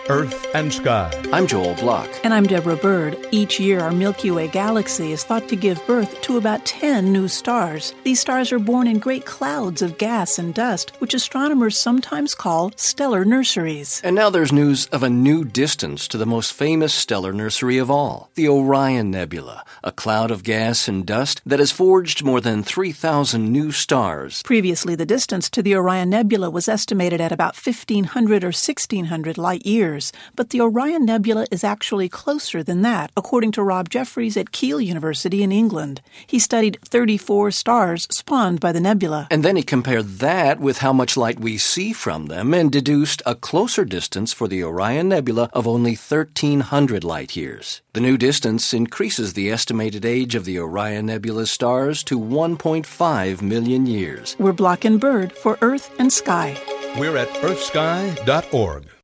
Earth and Sky. I'm Joel Block. And I'm Deborah Bird. Each year, our Milky Way galaxy is thought to give birth to about 10 new stars. These stars are born in great clouds of gas and dust, which astronomers sometimes call stellar nurseries. And now there's news of a new distance to the most famous stellar nursery of all, the Orion Nebula, a cloud of gas and dust that has forged more than 3,000 new stars. Previously, the distance to the Orion Nebula was estimated at about 1,500 or 1,600 light years. But the Orion Nebula is actually closer than that, according to Rob Jeffries at Keele University in England. He studied 34 stars spawned by the nebula. And then he compared that with how much light we see from them and deduced a closer distance for the Orion Nebula of only 1,300 light years. The new distance increases the estimated age of the Orion Nebula's stars to 1.5 million years. We're Block and Bird for Earth and Sky. We're at earthsky.org.